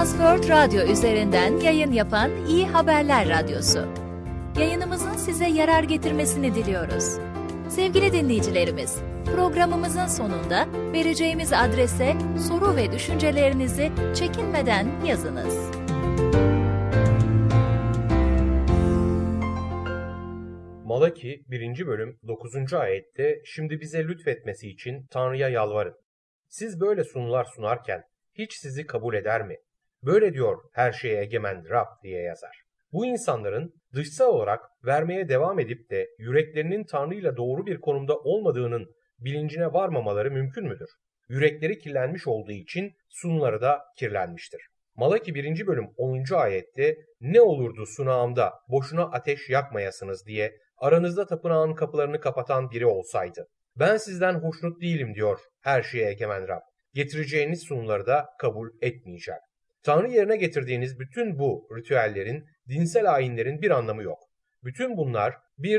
Transworld Radyo üzerinden yayın yapan İyi Haberler Radyosu. Yayınımızın size yarar getirmesini diliyoruz. Sevgili dinleyicilerimiz, programımızın sonunda vereceğimiz adrese soru ve düşüncelerinizi çekinmeden yazınız. Malaki 1. bölüm 9. ayette şimdi bize lütfetmesi için Tanrı'ya yalvarın. Siz böyle sunular sunarken hiç sizi kabul eder mi? Böyle diyor her şeye egemen Rab diye yazar. Bu insanların dışsal olarak vermeye devam edip de yüreklerinin Tanrı'yla doğru bir konumda olmadığının bilincine varmamaları mümkün müdür? Yürekleri kirlenmiş olduğu için sunuları da kirlenmiştir. Malaki 1. bölüm 10. ayette ne olurdu sunağımda boşuna ateş yakmayasınız diye aranızda tapınağın kapılarını kapatan biri olsaydı. Ben sizden hoşnut değilim diyor her şeye egemen Rab. Getireceğiniz sunuları da kabul etmeyeceğim. Tanrı yerine getirdiğiniz bütün bu ritüellerin, dinsel ayinlerin bir anlamı yok. Bütün bunlar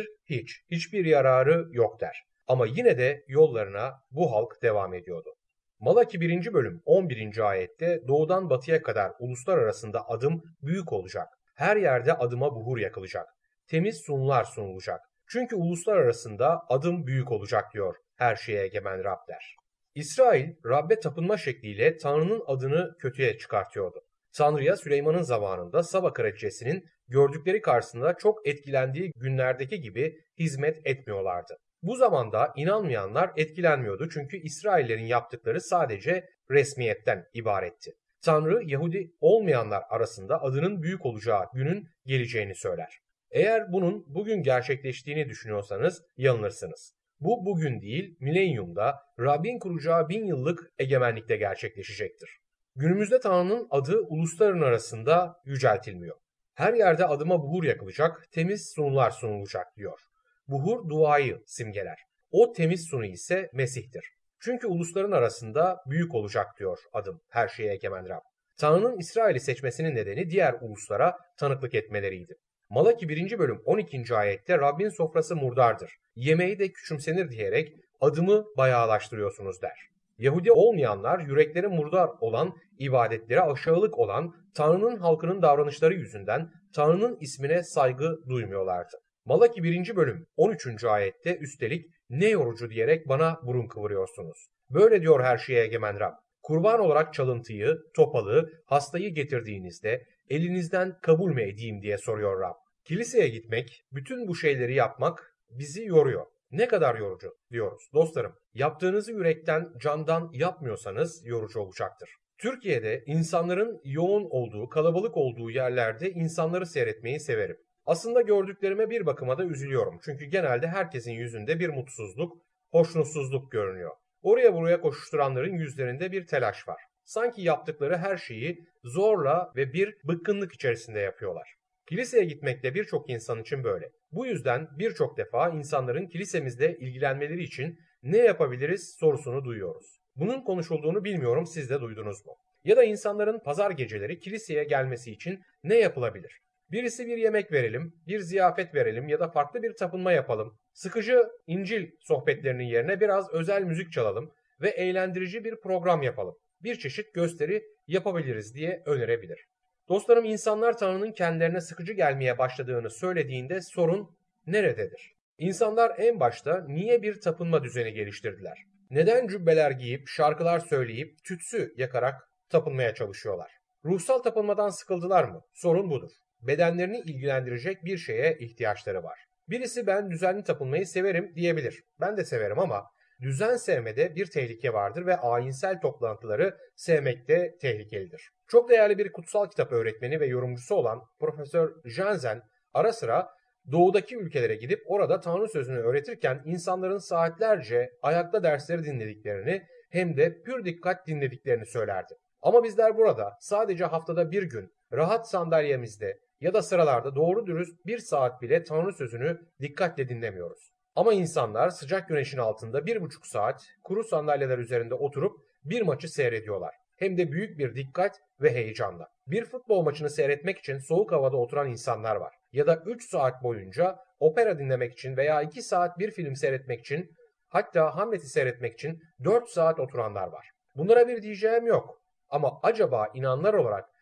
hiçbir yararı yok der. Ama yine de yollarına bu halk devam ediyordu. Malaki 1. bölüm 11. ayette doğudan batıya kadar uluslar arasında adım büyük olacak. Her yerde adıma buhur yakılacak. Temiz sunular sunulacak. Çünkü uluslar arasında adım büyük olacak diyor her şeye egemen Rab der. İsrail, Rab'be tapınma şekliyle Tanrı'nın adını kötüye çıkartıyordu. Tanrı'ya Süleyman'ın zamanında Saba kraliçesinin gördükleri karşısında çok etkilendiği günlerdeki gibi hizmet etmiyorlardı. Bu zamanda inanmayanlar etkilenmiyordu çünkü İsraillerin yaptıkları sadece resmiyetten ibaretti. Tanrı, Yahudi olmayanlar arasında adının büyük olacağı günün geleceğini söyler. Eğer bunun bugün gerçekleştiğini düşünüyorsanız yanılırsınız. Bu bugün değil, milenyumda Rabbin kuracağı 1000 yıllık egemenlikte gerçekleşecektir. Günümüzde Tanrı'nın adı ulusların arasında yüceltilmiyor. Her yerde adıma buhur yakılacak, temiz sunular sunulacak diyor. Buhur duayı simgeler. O temiz sunu ise Mesih'tir. Çünkü ulusların arasında büyük olacak diyor adım her şeye egemen Rab. Tanrı'nın İsrail'i seçmesinin nedeni diğer uluslara tanıklık etmeleriydi. Malaki 1. bölüm 12. ayette Rabbin sofrası murdardır. Yemeği de küçümsenir diyerek adımı bayağılaştırıyorsunuz der. Yahudi olmayanlar yürekleri murdar olan, ibadetlere aşağılık olan Tanrı'nın halkının davranışları yüzünden Tanrı'nın ismine saygı duymuyorlardı. Malaki 1. bölüm 13. ayette üstelik ne yorucu diyerek bana burun kıvırıyorsunuz. Böyle diyor her şeye egemen Rab. Kurban olarak çalıntıyı, topalı, hastayı getirdiğinizde elinizden kabul mü edeyim diye soruyor Rab. Kiliseye gitmek, bütün bu şeyleri yapmak bizi yoruyor. Ne kadar yorucu diyoruz dostlarım. Yaptığınızı yürekten, candan yapmıyorsanız yorucu olacaktır. Türkiye'de insanların yoğun olduğu, kalabalık olduğu yerlerde insanları seyretmeyi severim. Aslında gördüklerime bir bakıma da üzülüyorum. Çünkü genelde herkesin yüzünde bir mutsuzluk, hoşnutsuzluk görünüyor. Oraya buraya koşuşturanların yüzlerinde bir telaş var. Sanki yaptıkları her şeyi zorla ve bir bıkkınlık içerisinde yapıyorlar. Kiliseye gitmek de birçok insan için böyle. Bu yüzden birçok defa insanların kilisemizle ilgilenmeleri için ne yapabiliriz sorusunu duyuyoruz. Bunun konuşulduğunu bilmiyorum, siz de duydunuz mu? Ya da insanların pazar geceleri kiliseye gelmesi için ne yapılabilir? Birisi bir yemek verelim, bir ziyafet verelim ya da farklı bir tapınma yapalım. Sıkıcı İncil sohbetlerinin yerine biraz özel müzik çalalım ve eğlendirici bir program yapalım. Bir çeşit gösteri yapabiliriz diye önerebilir. Dostlarım, insanlar Tanrı'nın kendilerine sıkıcı gelmeye başladığını söylediğinde sorun nerededir? İnsanlar en başta niye bir tapınma düzeni geliştirdiler? Neden cübbeler giyip, şarkılar söyleyip, tütsü yakarak tapınmaya çalışıyorlar? Ruhsal tapınmadan sıkıldılar mı? Sorun budur. Bedenlerini ilgilendirecek bir şeye ihtiyaçları var. Birisi ben düzenli tapınmayı severim diyebilir. Ben de severim ama düzen sevmede bir tehlike vardır ve ayinsel toplantıları sevmek de tehlikelidir. Çok değerli bir kutsal kitap öğretmeni ve yorumcusu olan Profesör Jansen ara sıra doğudaki ülkelere gidip orada Tanrı sözünü öğretirken insanların saatlerce ayakta dersleri dinlediklerini hem de pür dikkat dinlediklerini söylerdi. Ama bizler burada sadece haftada bir gün rahat sandalyemizde ya da sıralarda doğru dürüst bir saat bile Tanrı sözünü dikkatle dinlemiyoruz. Ama insanlar sıcak güneşin altında 1,5 saat kuru sandalyeler üzerinde oturup bir maçı seyrediyorlar. Hem de büyük bir dikkat ve heyecanla. Bir futbol maçını seyretmek için soğuk havada oturan insanlar var. Ya da 3 saat boyunca opera dinlemek için veya 2 saat bir film seyretmek için, hatta Hamlet'i seyretmek için 4 saat oturanlar var. Bunlara bir diyeceğim yok. Ama acaba inanlar olarak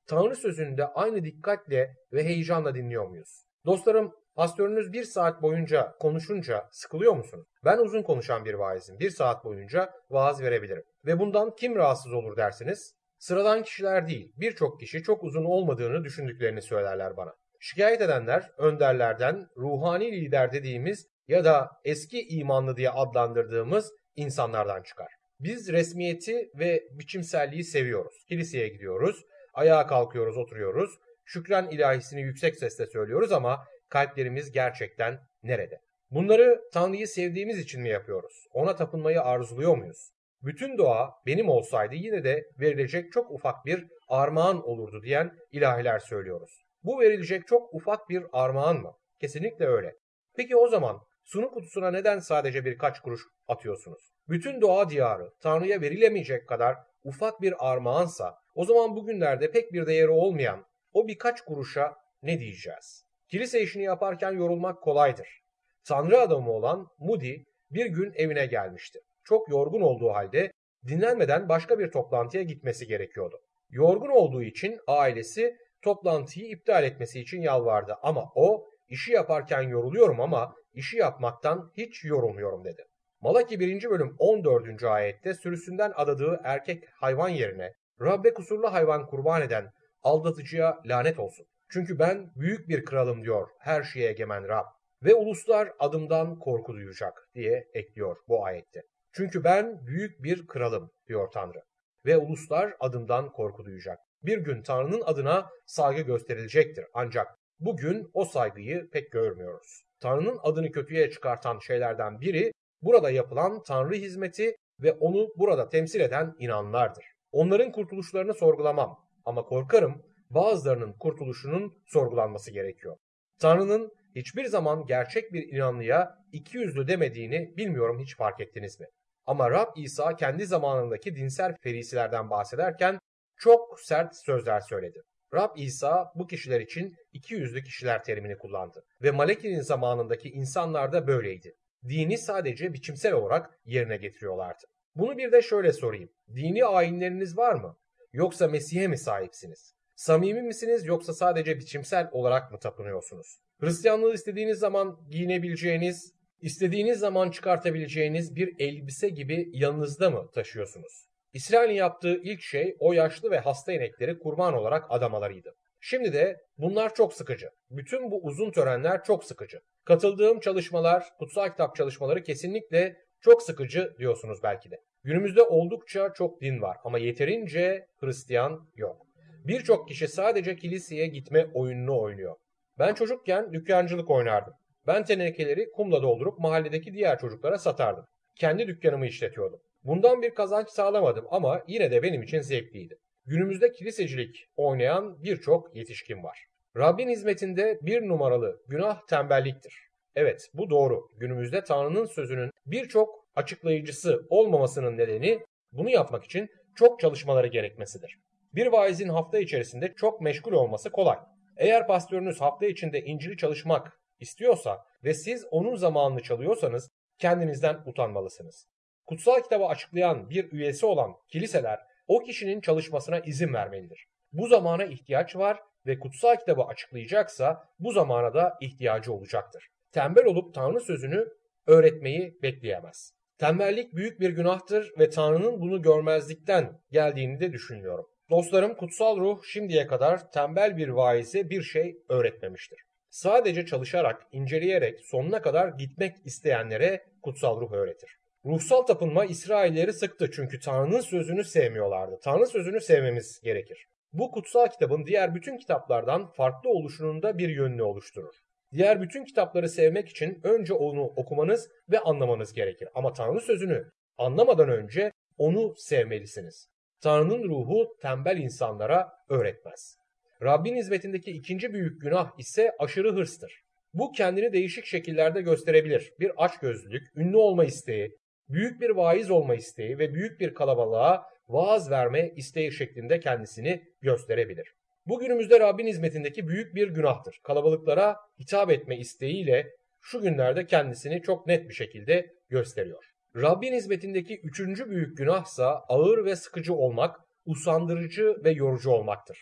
Tanrı sözünü de aynı dikkatle ve heyecanla dinliyor muyuz? Dostlarım, pastörünüz 1 saat boyunca konuşunca sıkılıyor musunuz? Ben uzun konuşan bir vaizim. 1 saat boyunca vaaz verebilirim. Ve bundan kim rahatsız olur dersiniz? Sıradan kişiler değil, birçok kişi çok uzun olmadığını düşündüklerini söylerler bana. Şikayet edenler önderlerden, ruhani lider dediğimiz ya da eski imanlı diye adlandırdığımız insanlardan çıkar. Biz resmiyeti ve biçimselliği seviyoruz. Kiliseye gidiyoruz, ayağa kalkıyoruz, oturuyoruz, şükran ilahisini yüksek sesle söylüyoruz ama kalplerimiz gerçekten nerede? Bunları Tanrı'yı sevdiğimiz için mi yapıyoruz? Ona tapınmayı arzuluyor muyuz? Bütün doğa benim olsaydı yine de verilecek çok ufak bir armağan olurdu diyen ilahiler söylüyoruz. Bu verilecek çok ufak bir armağan mı? Kesinlikle öyle. Peki o zaman sunu kutusuna neden sadece birkaç kuruş atıyorsunuz? Bütün doğa diyarı Tanrı'ya verilemeyecek kadar ufak bir armağansa o zaman bugünlerde pek bir değeri olmayan o birkaç kuruşa ne diyeceğiz? Kilise işini yaparken yorulmak kolaydır. Tanrı adamı olan Moody bir gün evine gelmişti. Çok yorgun olduğu halde dinlenmeden başka bir toplantıya gitmesi gerekiyordu. Yorgun olduğu için ailesi toplantıyı iptal etmesi için yalvardı ama o işi yaparken yoruluyorum ama işi yapmaktan hiç yorulmuyorum dedi. Malaki 1. bölüm 14. ayette sürüsünden adadığı erkek hayvan yerine Rabbe kusurlu hayvan kurban eden aldatıcıya lanet olsun. Çünkü ben büyük bir kralım diyor her şeye egemen Rab ve uluslar adımdan korku duyacak diye ekliyor bu ayette. Çünkü ben büyük bir kralım diyor Tanrı ve uluslar adımdan korku duyacak. Bir gün Tanrı'nın adına saygı gösterilecektir ancak bugün o saygıyı pek görmüyoruz. Tanrı'nın adını kötüye çıkartan şeylerden biri burada yapılan Tanrı hizmeti ve onu burada temsil eden inanlardır. Onların kurtuluşlarını sorgulamam ama korkarım bazılarının kurtuluşunun sorgulanması gerekiyor. Tanrı'nın hiçbir zaman gerçek bir inanlıya ikiyüzlü demediğini bilmiyorum hiç fark ettiniz mi? Ama Rab İsa kendi zamanındaki dinsel ferisilerden bahsederken çok sert sözler söyledi. Rab İsa bu kişiler için ikiyüzlü kişiler terimini kullandı. Ve Malaki'nin zamanındaki insanlar da böyleydi. Dini sadece biçimsel olarak yerine getiriyorlardı. Bunu bir de şöyle sorayım. Dini ayinleriniz var mı? Yoksa Mesih'e mi sahipsiniz? Samimi misiniz yoksa sadece biçimsel olarak mı tapınıyorsunuz? Hristiyanlığı istediğiniz zaman giyinebileceğiniz, istediğiniz zaman çıkartabileceğiniz bir elbise gibi yanınızda mı taşıyorsunuz? İsrail'in yaptığı ilk şey o yaşlı ve hasta inekleri kurban olarak adamalarıydı. Şimdi de bunlar çok sıkıcı. Bütün bu uzun törenler çok sıkıcı. Katıldığım çalışmalar, kutsal kitap çalışmaları kesinlikle çok sıkıcı diyorsunuz belki de. Günümüzde oldukça çok din var ama yeterince Hristiyan yok. Birçok kişi sadece kiliseye gitme oyununu oynuyor. Ben çocukken dükkancılık oynardım. Ben tenekeleri kumla doldurup mahalledeki diğer çocuklara satardım. Kendi dükkanımı işletiyordum. Bundan bir kazanç sağlamadım ama yine de benim için zevkliydi. Günümüzde kilisecilik oynayan birçok yetişkin var. Rabbin hizmetinde bir numaralı günah tembelliktir. Evet, bu doğru. Günümüzde Tanrı'nın sözünün birçok açıklayıcısı olmamasının nedeni bunu yapmak için çok çalışmaları gerekmesidir. Bir vaizin hafta içerisinde çok meşgul olması kolay. Eğer pastörünüz hafta içinde İncil'i çalışmak istiyorsa ve siz onun zamanını çalıyorsanız kendinizden utanmalısınız. Kutsal kitabı açıklayan bir üyesi olan kiliseler o kişinin çalışmasına izin vermelidir. Bu zamana ihtiyaç var ve kutsal kitabı açıklayacaksa bu zamana da ihtiyacı olacaktır. Tembel olup Tanrı sözünü öğretmeyi bekleyemez. Tembellik büyük bir günahtır ve Tanrı'nın bunu görmezlikten geldiğini de düşünüyorum. Dostlarım, kutsal ruh şimdiye kadar tembel bir vaize bir şey öğretmemiştir. Sadece çalışarak, inceleyerek sonuna kadar gitmek isteyenlere kutsal ruh öğretir. Ruhsal tapınma İsrailleri sıktı çünkü Tanrı'nın sözünü sevmiyorlardı. Tanrı sözünü sevmemiz gerekir. Bu kutsal kitabın diğer bütün kitaplardan farklı oluşunun da bir yönünü oluşturur. Diğer bütün kitapları sevmek için önce onu okumanız ve anlamanız gerekir. Ama Tanrı sözünü anlamadan önce onu sevmelisiniz. Tanrı'nın ruhu tembel insanlara öğretmez. Rabbin hizmetindeki ikinci büyük günah ise aşırı hırstır. Bu kendini değişik şekillerde gösterebilir. Bir açgözlülük, ünlü olma isteği, büyük bir vaiz olma isteği ve büyük bir kalabalığa vaaz verme isteği şeklinde kendisini gösterebilir. Bu günümüzde Rabbin hizmetindeki büyük bir günahtır. Kalabalıklara hitap etme isteğiyle şu günlerde kendisini çok net bir şekilde gösteriyor. Rabbin hizmetindeki üçüncü büyük günahsa ağır ve sıkıcı olmak, usandırıcı ve yorucu olmaktır.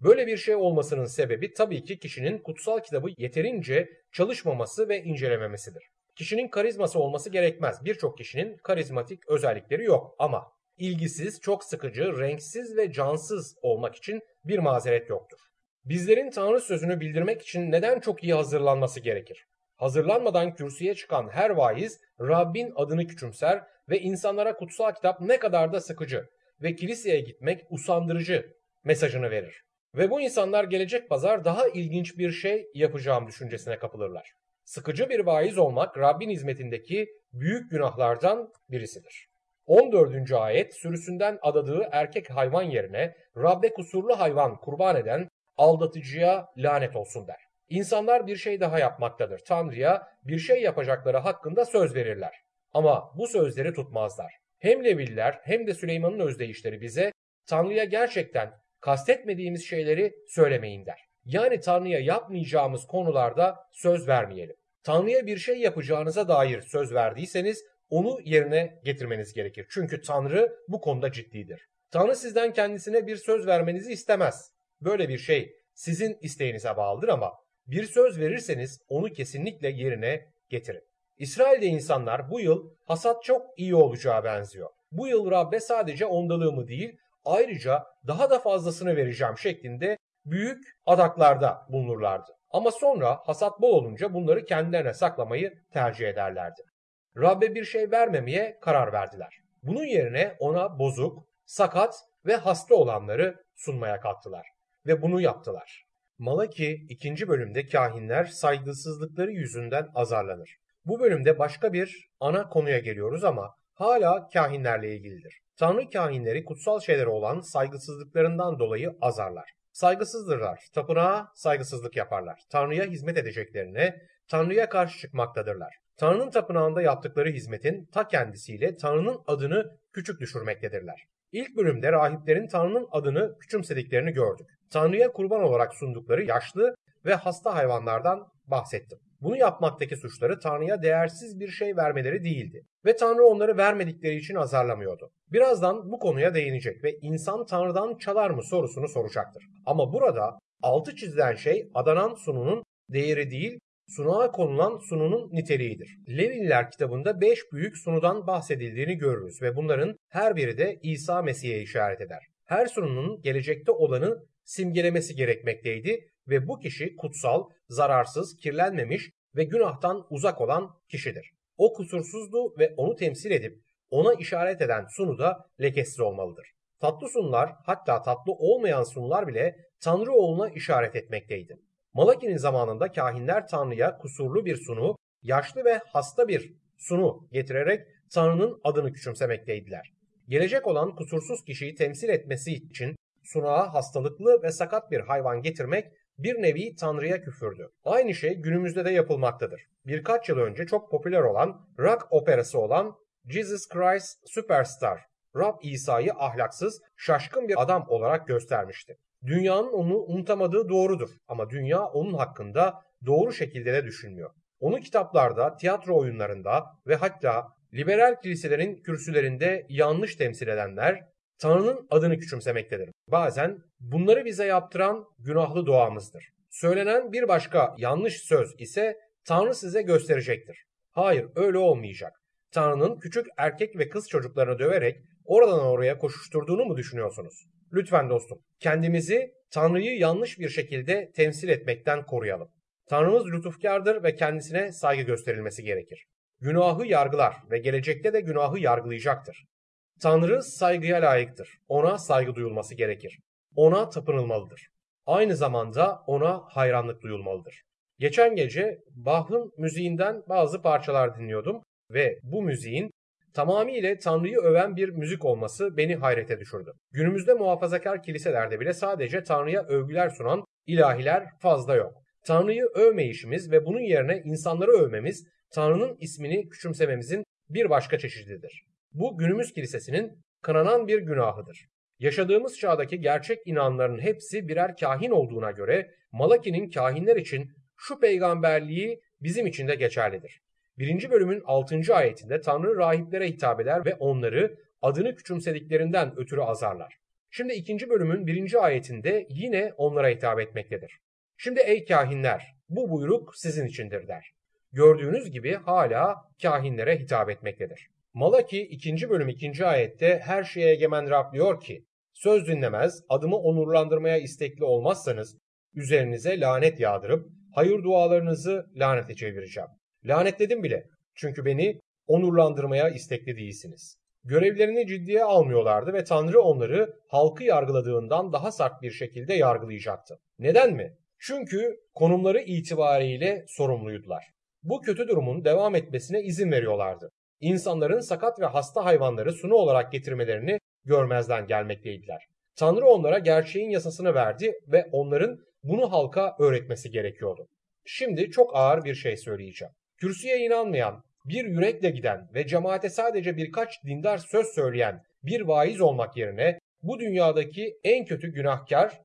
Böyle bir şey olmasının sebebi tabii ki kişinin kutsal kitabı yeterince çalışmaması ve incelememesidir. Kişinin karizması olması gerekmez. Birçok kişinin karizmatik özellikleri yok ama ilgisiz, çok sıkıcı, renksiz ve cansız olmak için bir mazeret yoktur. Bizlerin Tanrı sözünü bildirmek için neden çok iyi hazırlanması gerekir? Hazırlanmadan kürsüye çıkan her vaiz Rabbin adını küçümser ve insanlara kutsal kitap ne kadar da sıkıcı ve kiliseye gitmek usandırıcı mesajını verir. Ve bu insanlar gelecek pazar daha ilginç bir şey yapacağım düşüncesine kapılırlar. Sıkıcı bir vaiz olmak Rabbin hizmetindeki büyük günahlardan birisidir. 14. ayet sürüsünden adadığı erkek hayvan yerine Rabbe kusurlu hayvan kurban eden aldatıcıya lanet olsun der. İnsanlar bir şey daha yapmaktadır. Tanrı'ya bir şey yapacakları hakkında söz verirler. Ama bu sözleri tutmazlar. Hem Levililer hem de Süleyman'ın özdeyişleri bize Tanrı'ya gerçekten kastetmediğimiz şeyleri söylemeyin der. Yani Tanrı'ya yapmayacağımız konularda söz vermeyelim. Tanrı'ya bir şey yapacağınıza dair söz verdiyseniz onu yerine getirmeniz gerekir. Çünkü Tanrı bu konuda ciddidir. Tanrı sizden kendisine bir söz vermenizi istemez. Böyle bir şey sizin isteğinize bağlıdır ama bir söz verirseniz onu kesinlikle yerine getirin. İsrail'de insanlar bu yıl hasat çok iyi olacağı benziyor. Bu yıl Rabbe sadece ondalığımı değil ayrıca daha da fazlasını vereceğim şeklinde büyük adaklarda bulunurlardı. Ama sonra hasat bol olunca bunları kendilerine saklamayı tercih ederlerdi. Rabbe bir şey vermemeye karar verdiler. Bunun yerine ona bozuk, sakat ve hasta olanları sunmaya kalktılar. Ve bunu yaptılar. Malaki 2. bölümde kahinler saygısızlıkları yüzünden azarlanır. Bu bölümde başka bir ana konuya geliyoruz ama hala kahinlerle ilgilidir. Tanrı kahinleri kutsal şeylere olan saygısızlıklarından dolayı azarlar. Saygısızdırlar, tapınağa saygısızlık yaparlar. Tanrı'ya hizmet edeceklerine, Tanrı'ya karşı çıkmaktadırlar. Tanrı'nın tapınağında yaptıkları hizmetin ta kendisiyle Tanrı'nın adını küçük düşürmektedirler. İlk bölümde rahiplerin Tanrı'nın adını küçümsediklerini gördük. Tanrı'ya kurban olarak sundukları yaşlı ve hasta hayvanlardan bahsettim. Bunu yapmaktaki suçları Tanrı'ya değersiz bir şey vermeleri değildi. Ve Tanrı onları vermedikleri için azarlamıyordu. Birazdan bu konuya değinecek ve insan Tanrı'dan çalar mı sorusunu soracaktır. Ama burada altı çizilen şey adanan sununun değeri değil, sunuğa konulan sununun niteliğidir. Levililer kitabında 5 büyük sunudan bahsedildiğini görürüz ve bunların her biri de İsa Mesih'e işaret eder. Her sununun gelecekte olanı simgelemesi gerekmekteydi ve bu kişi kutsal, zararsız, kirlenmemiş ve günahtan uzak olan kişidir. O kusursuzdu ve onu temsil edip ona işaret eden sunu da lekesiz olmalıdır. Tatlı sunular, hatta tatlı olmayan sunular bile Tanrı oğluna işaret etmekteydi. Malaki'nin zamanında kahinler Tanrı'ya kusurlu bir sunu, yaşlı ve hasta bir sunu getirerek Tanrı'nın adını küçümsemekteydiler. Gelecek olan kusursuz kişiyi temsil etmesi için sunağa hastalıklı ve sakat bir hayvan getirmek bir nevi Tanrı'ya küfürdü. Aynı şey günümüzde de yapılmaktadır. Birkaç yıl önce çok popüler olan rock operası olan Jesus Christ Superstar, Rab İsa'yı ahlaksız, şaşkın bir adam olarak göstermişti. Dünyanın onu unutamadığı doğrudur ama dünya onun hakkında doğru şekilde de düşünmüyor. Onu kitaplarda, tiyatro oyunlarında ve hatta liberal kiliselerin kürsülerinde yanlış temsil edenler Tanrı'nın adını küçümsemektedir. Bazen bunları bize yaptıran günahlı doğamızdır. Söylenen bir başka yanlış söz ise Tanrı size gösterecektir. Hayır, öyle olmayacak. Tanrı'nın küçük erkek ve kız çocuklarını döverek oradan oraya koşuşturduğunu mu düşünüyorsunuz? Lütfen dostum, kendimizi Tanrı'yı yanlış bir şekilde temsil etmekten koruyalım. Tanrımız lütufkardır ve kendisine saygı gösterilmesi gerekir. Günahı yargılar ve gelecekte de günahı yargılayacaktır. Tanrı saygıya layıktır. Ona saygı duyulması gerekir. Ona tapınılmalıdır. Aynı zamanda ona hayranlık duyulmalıdır. Geçen gece Bach'ın müziğinden bazı parçalar dinliyordum ve bu müziğin tamamıyla Tanrı'yı öven bir müzik olması beni hayrete düşürdü. Günümüzde muhafazakar kiliselerde bile sadece Tanrı'ya övgüler sunan ilahiler fazla yok. Tanrı'yı övmeyişimiz ve bunun yerine insanları övmemiz, Tanrı'nın ismini küçümsememizin bir başka çeşididir. Bu günümüz kilisesinin kınanan bir günahıdır. Yaşadığımız çağdaki gerçek inanların hepsi birer kahin olduğuna göre Malaki'nin kahinler için şu peygamberliği bizim için de geçerlidir. 1. bölümün 6. ayetinde Tanrı rahiplere hitap eder ve onları adını küçümsediklerinden ötürü azarlar. Şimdi 2. bölümün 1. ayetinde yine onlara hitap etmektedir. Şimdi ey kahinler, bu buyruk sizin içindir der. Gördüğünüz gibi hala kahinlere hitap etmektedir. Malaki 2. bölüm 2. ayette her şeye egemen Rab diyor ki, söz dinlemez, adımı onurlandırmaya istekli olmazsanız üzerinize lanet yağdırıp hayır dualarınızı lanete çevireceğim. Lanetledim bile, çünkü beni onurlandırmaya istekli değilsiniz. Görevlerini ciddiye almıyorlardı ve Tanrı onları halkı yargıladığından daha sert bir şekilde yargılayacaktı. Neden mi? Çünkü konumları itibariyle sorumluydular. Bu kötü durumun devam etmesine izin veriyorlardı. İnsanların sakat ve hasta hayvanları sunu olarak getirmelerini görmezden gelmekteydiler. Tanrı onlara gerçeğin yasasını verdi ve onların bunu halka öğretmesi gerekiyordu. Şimdi çok ağır bir şey söyleyeceğim. Kürsüye inanmayan, bir yürekle giden ve cemaate sadece birkaç dindar söz söyleyen bir vaiz olmak yerine bu dünyadaki en kötü günahkar,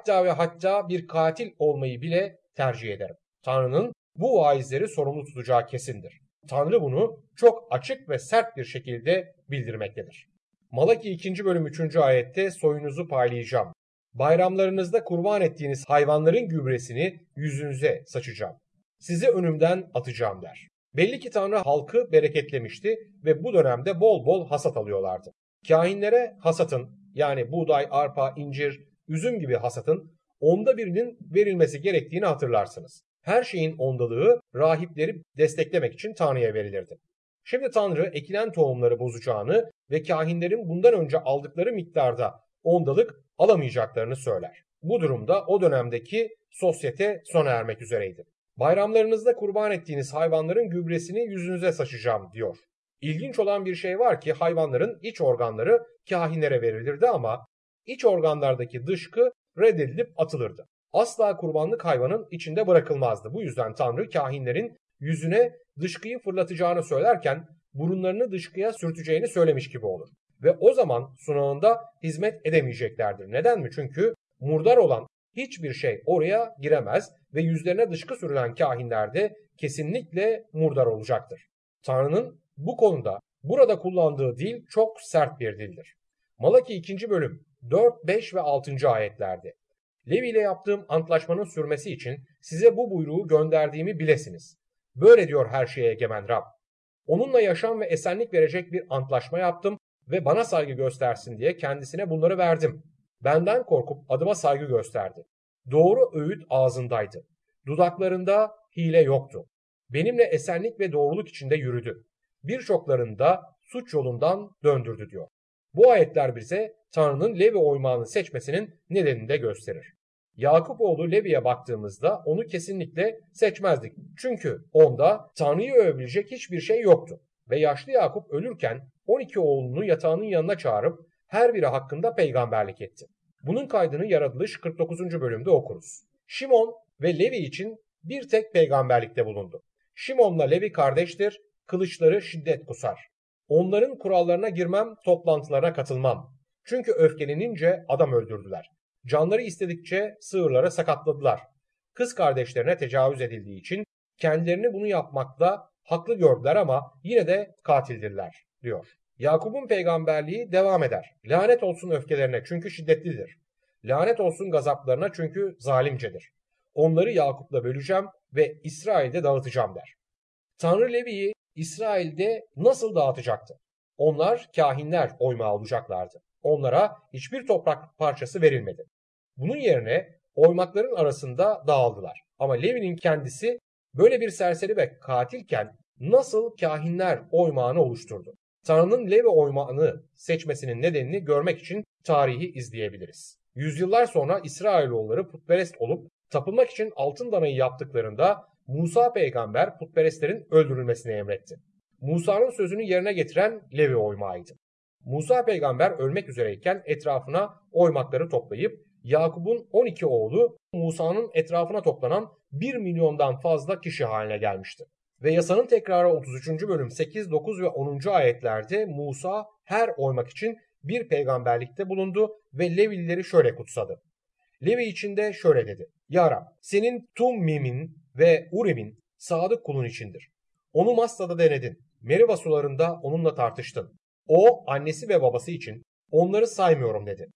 hatta bir katil olmayı bile tercih ederim. Tanrı'nın bu vaizleri sorumlu tutacağı kesindir. Tanrı bunu çok açık ve sert bir şekilde bildirmektedir. Malaki 2. bölüm 3. ayette soyunuzu paylayacağım. Bayramlarınızda kurban ettiğiniz hayvanların gübresini yüzünüze saçacağım. Sizi önümden atacağım der. Belli ki Tanrı halkı bereketlemişti ve bu dönemde bol bol hasat alıyorlardı. Kahinlere hasatın, yani buğday, arpa, incir, üzüm gibi hasatın 1/10'inin verilmesi gerektiğini hatırlarsınız. Her şeyin ondalığı rahipleri desteklemek için Tanrı'ya verilirdi. Şimdi Tanrı ekilen tohumları bozacağını ve kahinlerin bundan önce aldıkları miktarda ondalık alamayacaklarını söyler. Bu durumda o dönemdeki sosyete sona ermek üzereydi. Bayramlarınızda kurban ettiğiniz hayvanların gübresini yüzünüze saçacağım diyor. İlginç olan bir şey var ki hayvanların iç organları kahinlere verilirdi ama iç organlardaki dışkı reddedilip atılırdı. Asla kurbanlık hayvanın içinde bırakılmazdı. Bu yüzden Tanrı kahinlerin yüzüne dışkıyı fırlatacağını söylerken burunlarını dışkıya sürteceğini söylemiş gibi olur. Ve o zaman sunağında hizmet edemeyeceklerdir. Neden mi? Çünkü murdar olan hiçbir şey oraya giremez ve yüzlerine dışkı sürülen kahinler de kesinlikle murdar olacaktır. Tanrı'nın bu konuda burada kullandığı dil çok sert bir dildir. Malaki 2. bölüm 4, 5 ve 6. ayetlerde. Levi ile yaptığım antlaşmanın sürmesi için size bu buyruğu gönderdiğimi bilesiniz. Böyle diyor her şeye egemen Rab. Onunla yaşam ve esenlik verecek bir antlaşma yaptım ve bana saygı göstersin diye kendisine bunları verdim. Benden korkup adıma saygı gösterdi. Doğru öğüt ağzındaydı. Dudaklarında hile yoktu. Benimle esenlik ve doğruluk içinde yürüdü. Birçoklarını da suç yolundan döndürdü diyor. Bu ayetler bize Tanrı'nın Levi oymağını seçmesinin nedenini de gösterir. Yakup oğlu Levi'ye baktığımızda onu kesinlikle seçmezdik. Çünkü onda Tanrı'yı övebilecek hiçbir şey yoktu. Ve yaşlı Yakup ölürken 12 oğlunu yatağının yanına çağırıp her biri hakkında peygamberlik etti. Bunun kaydını Yaratılış 49. bölümde okuruz. Şimon ve Levi için bir tek peygamberlikte bulundu. Şimon'la Levi kardeştir, kılıçları şiddet kusar. Onların kurallarına girmem, toplantılarına katılmam. Çünkü öfkelenince adam öldürdüler. Canları istedikçe sığırlara sakatladılar. Kız kardeşlerine tecavüz edildiği için kendilerini bunu yapmakla haklı gördüler ama yine de katildirler diyor. Yakup'un peygamberliği devam eder. Lanet olsun öfkelerine çünkü şiddetlidir. Lanet olsun gazaplarına çünkü zalimcedir. Onları Yakup'la böleceğim ve İsrail'de dağıtacağım der. Tanrı Levi'yi İsrail'de nasıl dağıtacaktı? Onlar kahinler oymağı olacaklardı. Onlara hiçbir toprak parçası verilmedi. Bunun yerine oymakların arasında dağıldılar. Ama Levi'nin kendisi böyle bir serseri ve katilken nasıl kahinler oymağını oluşturdu? Tanrı'nın Levi oymağını seçmesinin nedenini görmek için tarihi izleyebiliriz. Yüzyıllar sonra İsrailoğulları putperest olup tapınmak için altın danayı yaptıklarında Musa peygamber putperestlerin öldürülmesini emretti. Musa'nın sözünü yerine getiren Levi oymağıydı. Musa peygamber ölmek üzereyken etrafına oymakları toplayıp Yakup'un 12 oğlu Musa'nın etrafına toplanan 1 milyondan fazla kişi haline gelmişti. Ve yasanın tekrarı 33. bölüm 8, 9 ve 10. ayetlerde Musa her oymak için bir peygamberlikte bulundu ve Levilileri şöyle kutsadı. Levi içinde şöyle dedi. Ya Rab, senin Tummim'in ve Urim'in sadık kulun içindir. Onu Massa'da denedin. Meriba sularında onunla tartıştın. O annesi ve babası için onları saymıyorum dedi.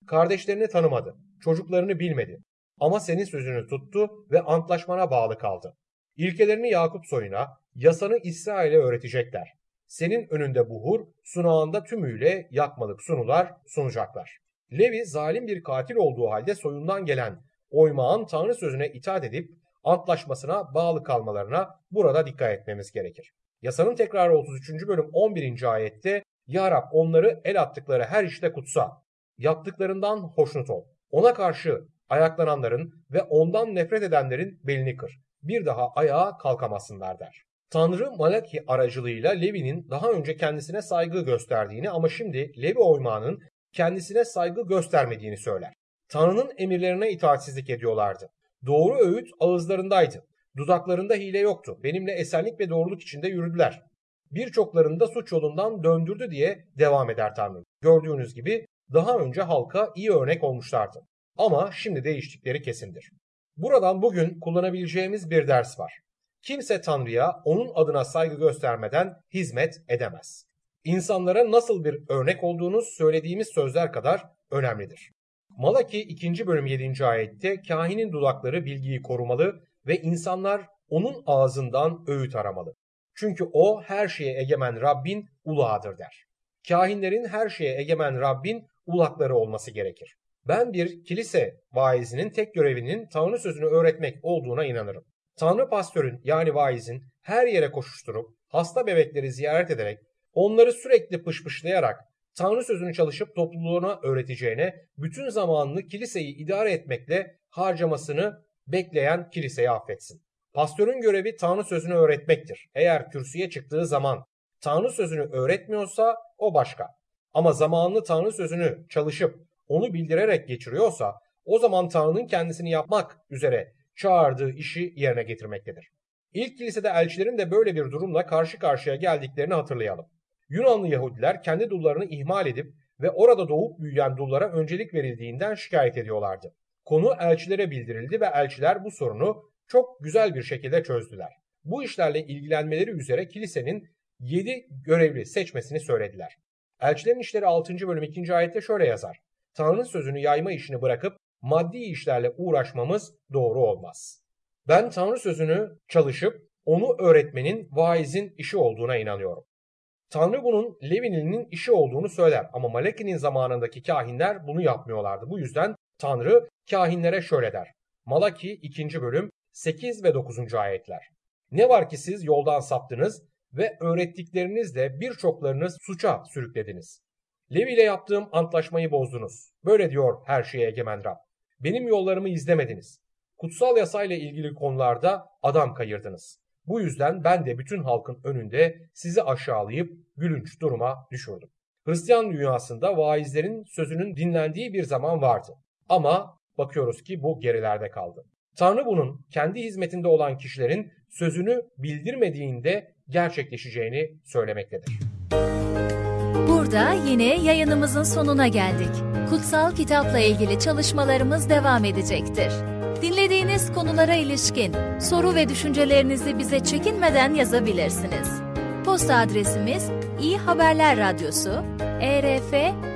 Kardeşlerini tanımadı, çocuklarını bilmedi. Ama senin sözünü tuttu ve antlaşmana bağlı kaldı. İlkelerini Yakup soyuna, yasanı İsrail'e öğretecekler. Senin önünde buhur, sunağında tümüyle yakmalık sunular sunacaklar. Levi zalim bir katil olduğu halde soyundan gelen oymağın Tanrı sözüne itaat edip antlaşmasına bağlı kalmalarına burada dikkat etmemiz gerekir. Yasanın tekrarı 33. bölüm 11. ayette Ya Rab onları el attıkları her işte kutsa, yaptıklarından hoşnut ol. Ona karşı ayaklananların ve ondan nefret edenlerin belini kır. Bir daha ayağa kalkamasınlar der. Tanrı Malaki aracılığıyla Levi'nin daha önce kendisine saygı gösterdiğini ama şimdi Levi oymağının kendisine saygı göstermediğini söyler. Tanrı'nın emirlerine itaatsizlik ediyorlardı. Doğru öğüt ağızlarındaydı. Dudaklarında hile yoktu. Benimle esenlik ve doğruluk içinde yürüdüler. Birçoklarını da suç yolundan döndürdü diye devam eder Tanrı. Gördüğünüz gibi daha önce halka iyi örnek olmuşlardı. Ama şimdi değiştikleri kesindir. Buradan bugün kullanabileceğimiz bir ders var. Kimse Tanrı'ya onun adına saygı göstermeden hizmet edemez. İnsanlara nasıl bir örnek olduğunuz söylediğimiz sözler kadar önemlidir. Malaki 2. bölüm 7. ayette kahinin dudakları bilgiyi korumalı ve insanlar onun ağzından öğüt aramalı. Çünkü o her şeye egemen Rabbin ulağıdır der. Kahinlerin her şeye egemen Rabbin ulakları olması gerekir. Ben bir kilise vaizinin tek görevinin Tanrı sözünü öğretmek olduğuna inanırım. Tanrı pastörün yani vaizin her yere koşuşturup hasta bebekleri ziyaret ederek onları sürekli pışpışlayarak Tanrı sözünü çalışıp topluluğuna öğreteceğine bütün zamanını kiliseyi idare etmekle harcamasını bekleyen kiliseyi affetsin. Pastörün görevi Tanrı sözünü öğretmektir. Eğer kürsüye çıktığı zaman Tanrı sözünü öğretmiyorsa o başka. Ama zamanını Tanrı sözünü çalışıp onu bildirerek geçiriyorsa o zaman Tanrı'nın kendisini yapmak üzere çağırdığı işi yerine getirmektedir. İlk kilisede elçilerin de böyle bir durumla karşı karşıya geldiklerini hatırlayalım. Yunanlı Yahudiler kendi dullarını ihmal edip ve orada doğup büyüyen dullara öncelik verildiğinden şikayet ediyorlardı. Konu elçilere bildirildi ve elçiler bu sorunu çok güzel bir şekilde çözdüler. Bu işlerle ilgilenmeleri üzere kilisenin 7 görevli seçmesini söylediler. Elçilerin İşleri 6. bölüm 2. ayette şöyle yazar. Tanrı'nın sözünü yayma işini bırakıp maddi işlerle uğraşmamız doğru olmaz. Ben Tanrı sözünü çalışıp onu öğretmenin vaizin işi olduğuna inanıyorum. Tanrı bunun Levi'nin işi olduğunu söyler ama Malaki'nin zamanındaki kahinler bunu yapmıyorlardı. Bu yüzden Tanrı kahinlere şöyle der. Malaki 2. bölüm 8 ve 9. ayetler. Ne var ki siz yoldan saptınız ve öğrettiklerinizle birçoklarını suça sürüklediniz. Levi ile yaptığım antlaşmayı bozdunuz. Böyle diyor her şeye egemen Rab. Benim yollarımı izlemediniz. Kutsal yasayla ilgili konularda adam kayırdınız. Bu yüzden ben de bütün halkın önünde sizi aşağılayıp gülünç duruma düşürdüm. Hristiyan dünyasında vaizlerin sözünün dinlendiği bir zaman vardı. Ama bakıyoruz ki bu gerilerde kaldı. Tanrı bunun kendi hizmetinde olan kişilerin sözünü bildirmediğinde gerçekleşeceğini söylemektedir. Burada yine yayınımızın sonuna geldik. Kutsal kitapla ilgili çalışmalarımız devam edecektir. Dinlediğiniz konulara ilişkin soru ve düşüncelerinizi bize çekinmeden yazabilirsiniz. Posta adresimiz İyi Haberler Radyosu, ERF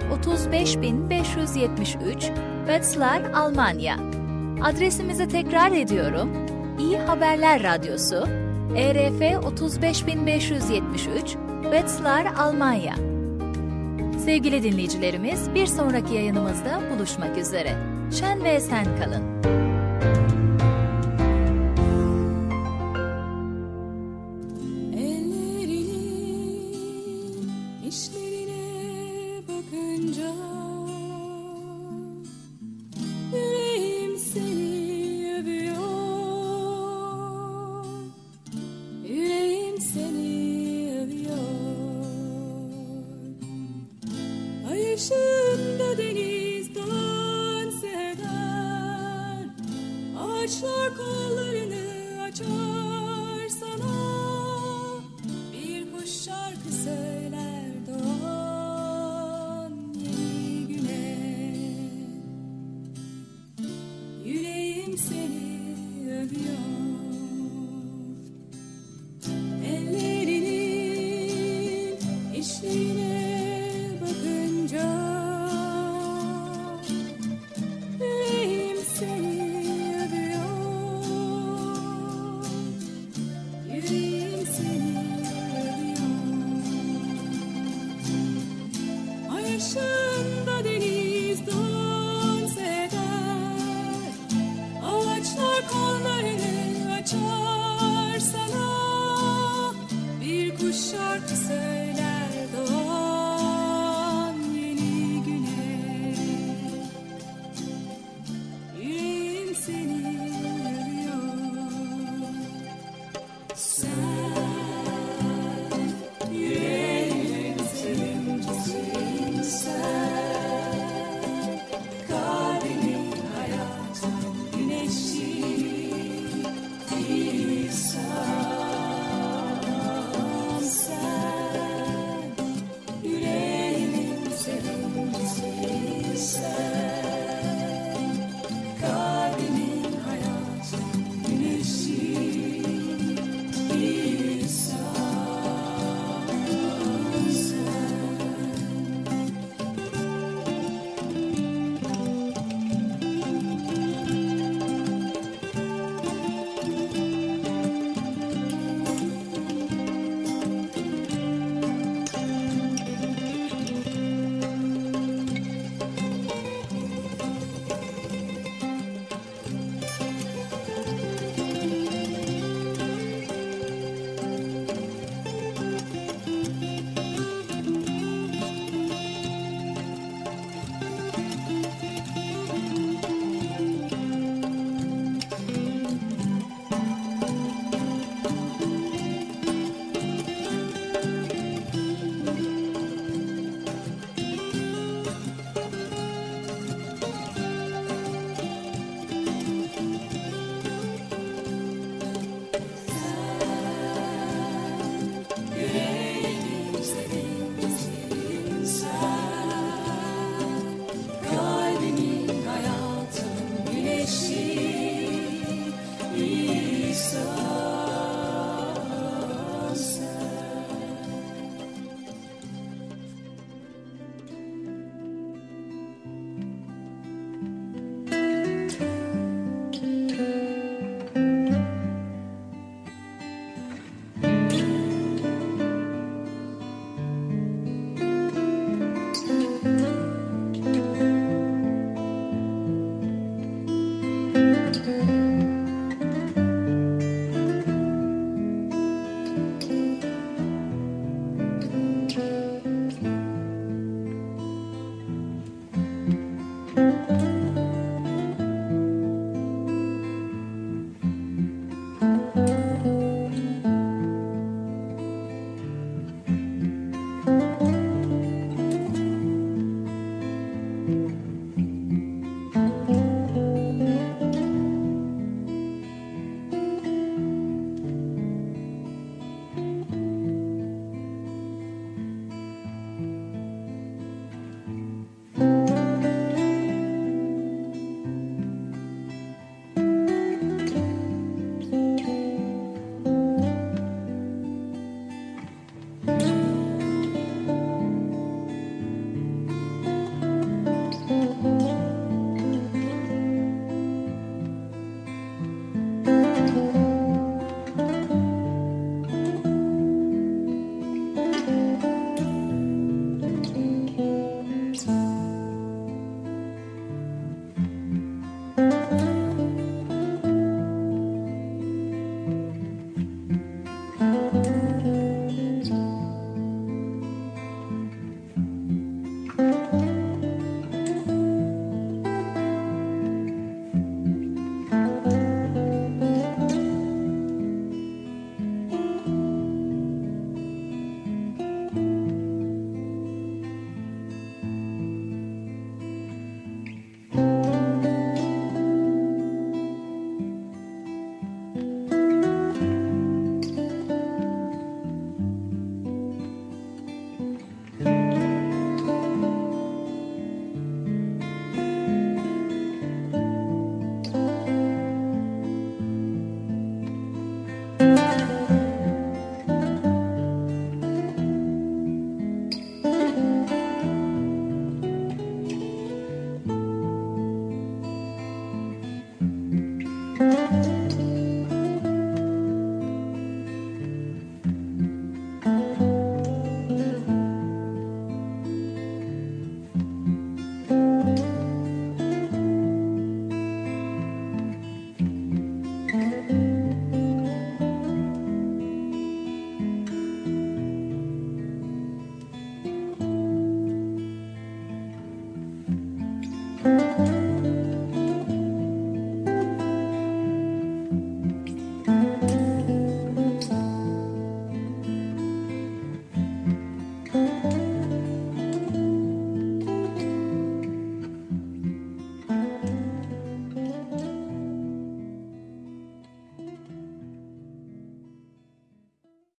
35573, Wetzlar, Almanya. Adresimizi tekrar ediyorum. İyi Haberler Radyosu, ERF 35573, Wetzlar, Almanya. Sevgili dinleyicilerimiz, bir sonraki yayınımızda buluşmak üzere. Şen ve esen kalın. Işığında deniz dans eder, ağaçlar kollarını açar sana, bir kuş şarkı söyler doğan yeni güne. Yüreğim seni övüyor, ellerinin işlerine bakınca başında deniz dans eder. Ağaçlar kollarını açar sana. Bir kuş şarkı söyler doğan yeni güne. Yüreğim seni arıyor. Sen